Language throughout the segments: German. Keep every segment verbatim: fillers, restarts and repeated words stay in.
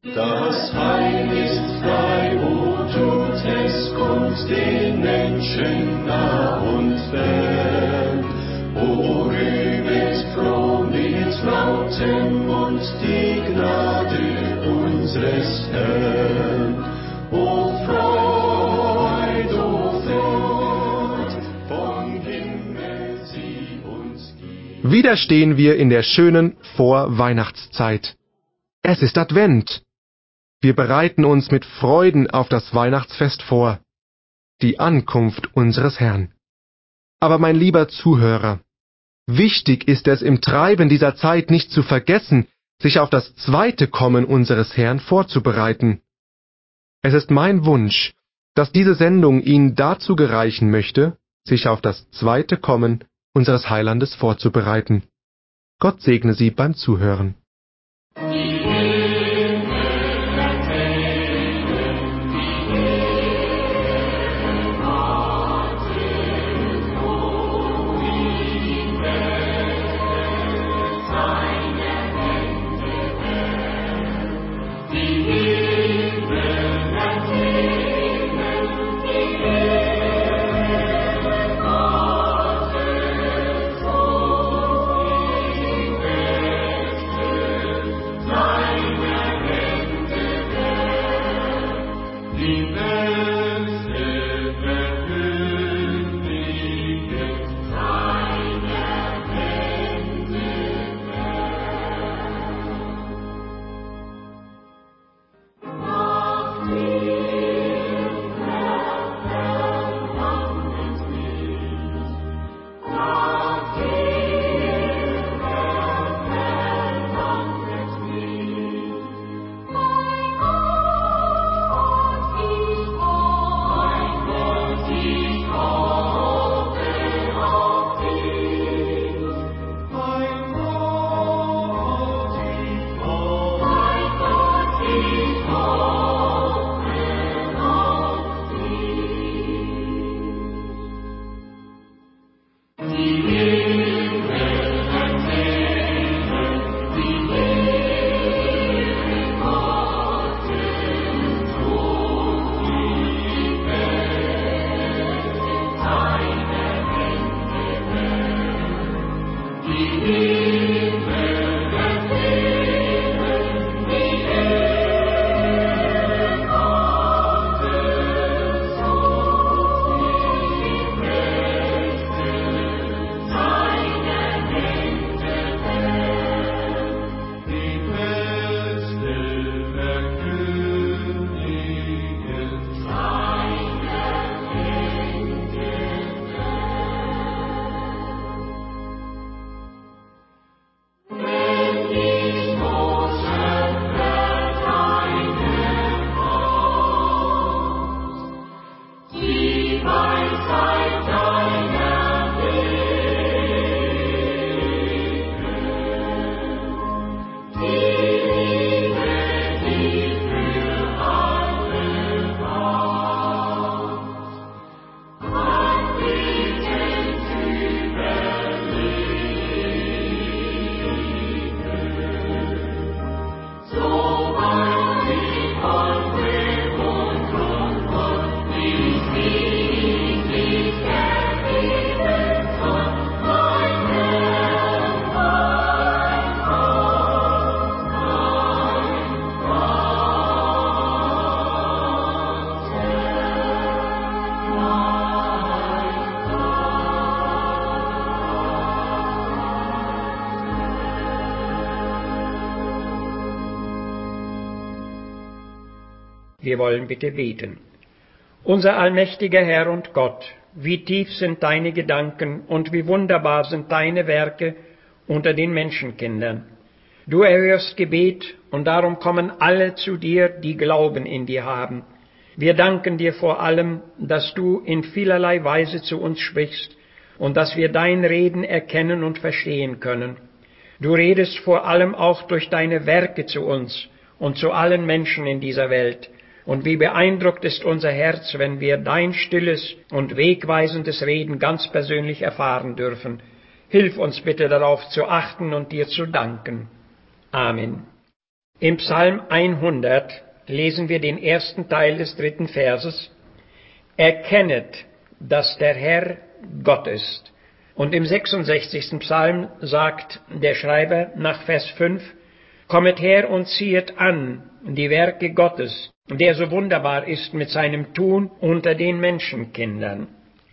Das Heil ist frei, o tut es kund den Menschen nah und fern. O rühmet froh mit lautem Mund die Gnade unseres Herrn. O Freud, o Freud, vom Himmel sie uns gibt. Wieder stehen wir in der schönen Vorweihnachtszeit. Es ist Advent. Wir bereiten uns mit Freuden auf das Weihnachtsfest vor, die Ankunft unseres Herrn. Aber mein lieber Zuhörer, wichtig ist es im Treiben dieser Zeit nicht zu vergessen, sich auf das zweite Kommen unseres Herrn vorzubereiten. Es ist mein Wunsch, dass diese Sendung Ihnen dazu gereichen möchte, sich auf das zweite Kommen unseres Heilandes vorzubereiten. Gott segne Sie beim Zuhören. Wir wollen bitte beten. Unser allmächtiger Herr und Gott, wie tief sind deine Gedanken und wie wunderbar sind deine Werke unter den Menschenkindern. Du erhörst Gebet und darum kommen alle zu dir, die Glauben in dir haben. Wir danken dir vor allem, dass du in vielerlei Weise zu uns sprichst und dass wir dein Reden erkennen und verstehen können. Du redest vor allem auch durch deine Werke zu uns und zu allen Menschen in dieser Welt. Und wie beeindruckt ist unser Herz, wenn wir dein stilles und wegweisendes Reden ganz persönlich erfahren dürfen. Hilf uns bitte darauf zu achten und dir zu danken. Amen. Im Psalm hundert lesen wir den ersten Teil des dritten Verses: Erkennet, dass der Herr Gott ist. Und im sechsundsechzigsten Psalm sagt der Schreiber nach Vers fünf: Kommet her und ziehet an die Werke Gottes, der so wunderbar ist mit seinem Tun unter den Menschenkindern.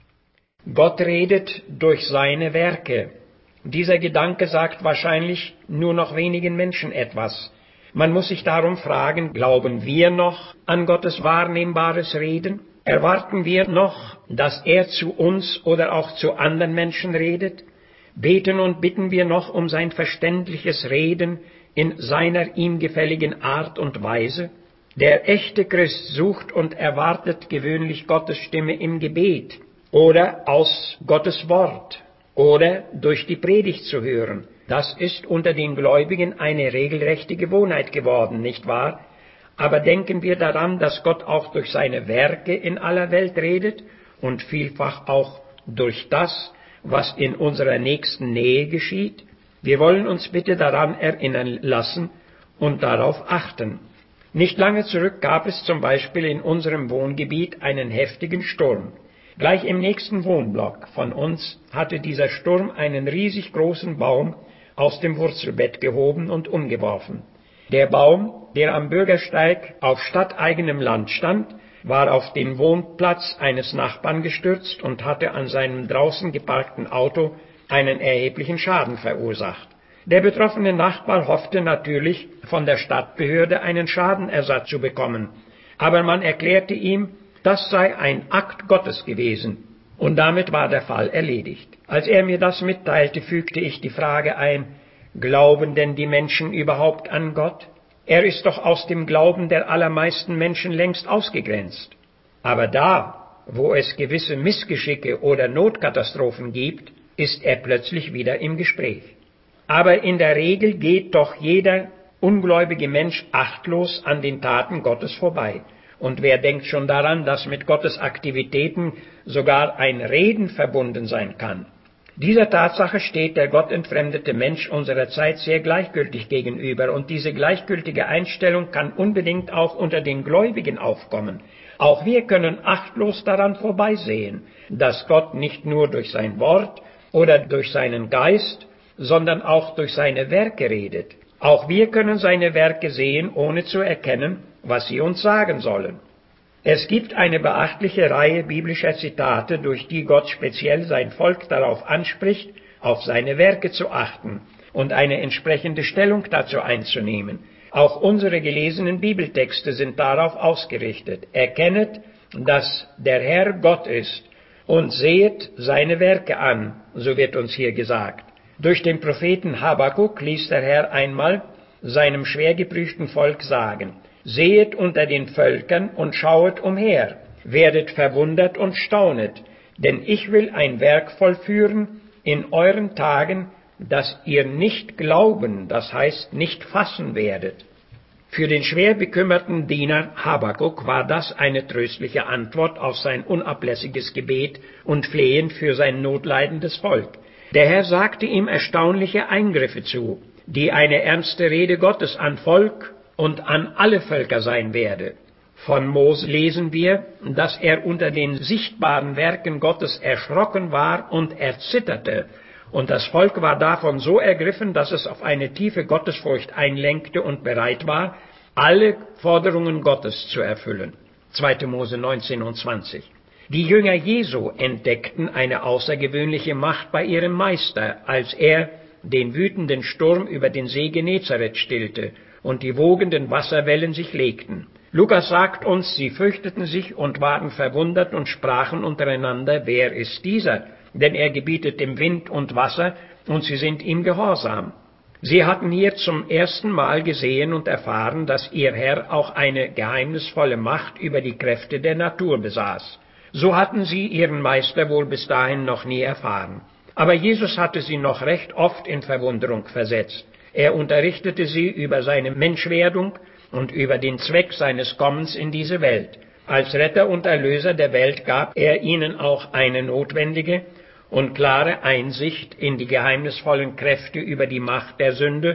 Gott redet durch seine Werke. Dieser Gedanke sagt wahrscheinlich nur noch wenigen Menschen etwas. Man muss sich darum fragen, glauben wir noch an Gottes wahrnehmbares Reden? Erwarten wir noch, dass er zu uns oder auch zu anderen Menschen redet? Beten und bitten wir noch um sein verständliches Reden in seiner ihm gefälligen Art und Weise? Der echte Christ sucht und erwartet gewöhnlich Gottes Stimme im Gebet oder aus Gottes Wort oder durch die Predigt zu hören. Das ist unter den Gläubigen eine regelrechte Gewohnheit geworden, nicht wahr? Aber denken wir daran, dass Gott auch durch seine Werke in aller Welt redet und vielfach auch durch das, was in unserer nächsten Nähe geschieht? Wir wollen uns bitte daran erinnern lassen und darauf achten. Nicht lange zurück gab es zum Beispiel in unserem Wohngebiet einen heftigen Sturm. Gleich im nächsten Wohnblock von uns hatte dieser Sturm einen riesig großen Baum aus dem Wurzelbett gehoben und umgeworfen. Der Baum, der am Bürgersteig auf stadteigenem Land stand, war auf den Wohnplatz eines Nachbarn gestürzt und hatte an seinem draußen geparkten Auto einen erheblichen Schaden verursacht. Der betroffene Nachbar hoffte natürlich, von der Stadtbehörde einen Schadenersatz zu bekommen, aber man erklärte ihm, das sei ein Akt Gottes gewesen, und damit war der Fall erledigt. Als er mir das mitteilte, fügte ich die Frage ein: Glauben denn die Menschen überhaupt an Gott? Er ist doch aus dem Glauben der allermeisten Menschen längst ausgegrenzt. Aber da, wo es gewisse Missgeschicke oder Notkatastrophen gibt, ist er plötzlich wieder im Gespräch. Aber in der Regel geht doch jeder ungläubige Mensch achtlos an den Taten Gottes vorbei. Und wer denkt schon daran, dass mit Gottes Aktivitäten sogar ein Reden verbunden sein kann? Dieser Tatsache steht der gottentfremdete Mensch unserer Zeit sehr gleichgültig gegenüber, und diese gleichgültige Einstellung kann unbedingt auch unter den Gläubigen aufkommen. Auch wir können achtlos daran vorbeisehen, dass Gott nicht nur durch sein Wort oder durch seinen Geist, sondern auch durch seine Werke redet. Auch wir können seine Werke sehen, ohne zu erkennen, was sie uns sagen sollen. Es gibt eine beachtliche Reihe biblischer Zitate, durch die Gott speziell sein Volk darauf anspricht, auf seine Werke zu achten und eine entsprechende Stellung dazu einzunehmen. Auch unsere gelesenen Bibeltexte sind darauf ausgerichtet. Erkennet, dass der Herr Gott ist, und sehet seine Werke an, so wird uns hier gesagt. Durch den Propheten Habakuk ließ der Herr einmal seinem schwer geprüften Volk sagen: Sehet unter den Völkern und schauet umher, werdet verwundert und staunet, denn ich will ein Werk vollführen in euren Tagen, das ihr nicht glauben, das heißt nicht fassen werdet. Für den schwer bekümmerten Diener Habakuk war das eine tröstliche Antwort auf sein unablässiges Gebet und Flehen für sein notleidendes Volk. Der Herr sagte ihm erstaunliche Eingriffe zu, die eine ernste Rede Gottes an Volk und an alle Völker sein werde. Von Mose lesen wir, dass er unter den sichtbaren Werken Gottes erschrocken war und erzitterte, und das Volk war davon so ergriffen, dass es auf eine tiefe Gottesfurcht einlenkte und bereit war, alle Forderungen Gottes zu erfüllen. zweiter Mose neunzehn und zwanzig. Die Jünger Jesu entdeckten eine außergewöhnliche Macht bei ihrem Meister, als er den wütenden Sturm über den See Genezareth stillte und die wogenden Wasserwellen sich legten. Lukas sagt uns, sie fürchteten sich und waren verwundert und sprachen untereinander: Wer ist dieser? Denn er gebietet dem Wind und Wasser, und sie sind ihm gehorsam. Sie hatten hier zum ersten Mal gesehen und erfahren, dass ihr Herr auch eine geheimnisvolle Macht über die Kräfte der Natur besaß. So hatten sie ihren Meister wohl bis dahin noch nie erfahren. Aber Jesus hatte sie noch recht oft in Verwunderung versetzt. Er unterrichtete sie über seine Menschwerdung und über den Zweck seines Kommens in diese Welt. Als Retter und Erlöser der Welt gab er ihnen auch eine notwendige und klare Einsicht in die geheimnisvollen Kräfte über die Macht der Sünde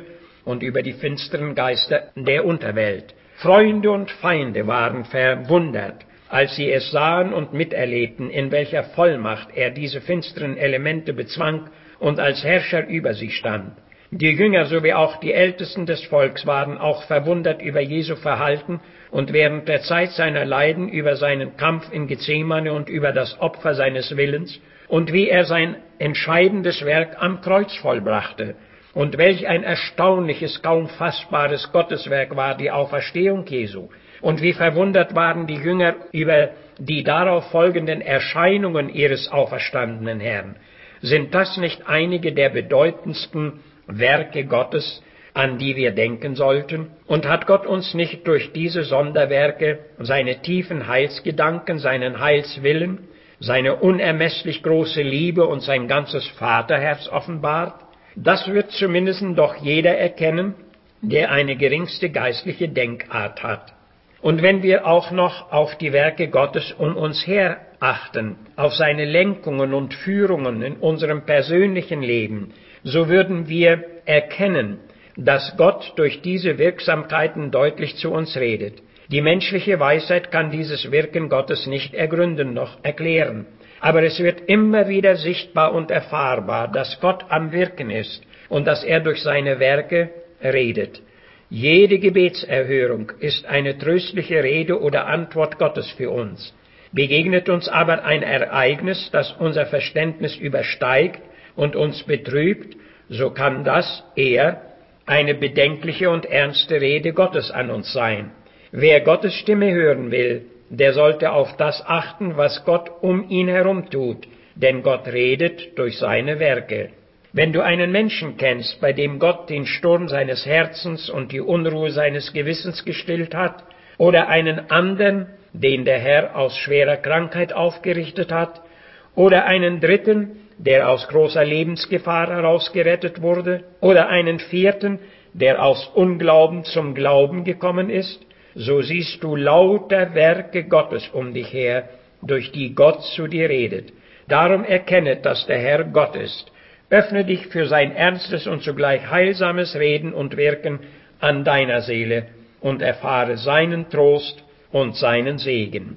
und über die finsteren Geister der Unterwelt. Freunde und Feinde waren verwundert, als sie es sahen und miterlebten, in welcher Vollmacht er diese finsteren Elemente bezwang und als Herrscher über sie stand. Die Jünger sowie auch die Ältesten des Volks waren auch verwundert über Jesu Verhalten und während der Zeit seiner Leiden über seinen Kampf in Gethsemane und über das Opfer seines Willens und wie er sein entscheidendes Werk am Kreuz vollbrachte. Und welch ein erstaunliches, kaum fassbares Gotteswerk war die Auferstehung Jesu. Und wie verwundert waren die Jünger über die darauf folgenden Erscheinungen ihres auferstandenen Herrn. Sind das nicht einige der bedeutendsten Werke Gottes, an die wir denken sollten? Und hat Gott uns nicht durch diese Sonderwerke seine tiefen Heilsgedanken, seinen Heilswillen, seine unermesslich große Liebe und sein ganzes Vaterherz offenbart? Das wird zumindest doch jeder erkennen, der eine geringste geistliche Denkart hat. Und wenn wir auch noch auf die Werke Gottes um uns her achten, auf seine Lenkungen und Führungen in unserem persönlichen Leben, so würden wir erkennen, dass Gott durch diese Wirksamkeiten deutlich zu uns redet. Die menschliche Weisheit kann dieses Wirken Gottes nicht ergründen noch erklären. Aber es wird immer wieder sichtbar und erfahrbar, dass Gott am Wirken ist und dass er durch seine Werke redet. Jede Gebetserhörung ist eine tröstliche Rede oder Antwort Gottes für uns. Begegnet uns aber ein Ereignis, das unser Verständnis übersteigt und uns betrübt, so kann das eher eine bedenkliche und ernste Rede Gottes an uns sein. Wer Gottes Stimme hören will, der sollte auf das achten, was Gott um ihn herum tut, denn Gott redet durch seine Werke. Wenn du einen Menschen kennst, bei dem Gott den Sturm seines Herzens und die Unruhe seines Gewissens gestillt hat, oder einen anderen, den der Herr aus schwerer Krankheit aufgerichtet hat, oder einen dritten, der aus großer Lebensgefahr herausgerettet wurde, oder einen vierten, der aus Unglauben zum Glauben gekommen ist, so siehst du lauter Werke Gottes um dich her, durch die Gott zu dir redet. Darum erkenne, dass der Herr Gott ist. Öffne dich für sein ernstes und zugleich heilsames Reden und Wirken an deiner Seele und erfahre seinen Trost und seinen Segen.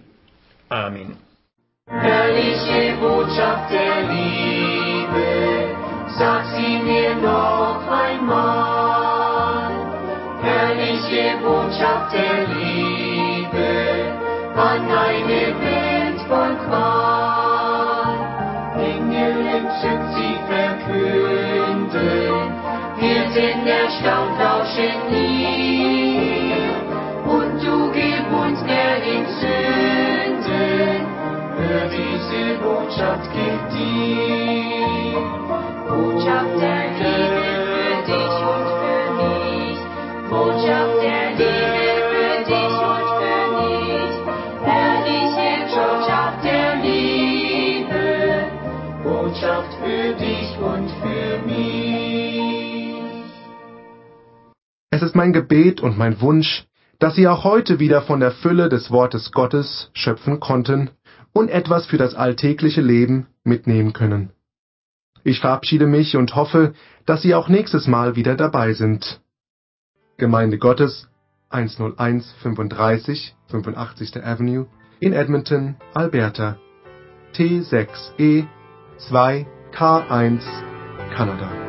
Amen. Herrliche Botschaft der Liebe, sag sie mir noch einmal. Herrliche Botschaft der Liebe, an eine Welt voll Qual. Engel entzückt sie verkünden, wir sind erstaunt, lauschen ihr. Und du gib uns mehr in Sünden, hör diese Botschaft gilt dir. Botschaft der Liebe für dich und für mich, Botschaft der Liebe für dich und für mich, herrliche Botschaft der Liebe, Botschaft für dich und für mich. Es ist mein Gebet und mein Wunsch, dass Sie auch heute wieder von der Fülle des Wortes Gottes schöpfen konnten und etwas für das alltägliche Leben mitnehmen können. Ich verabschiede mich und hoffe, dass Sie auch nächstes Mal wieder dabei sind. Gemeinde Gottes, hunderteins fünfunddreißig fünfundachtzigste Avenue in Edmonton, Alberta, T sechs E zwei K eins, Kanada.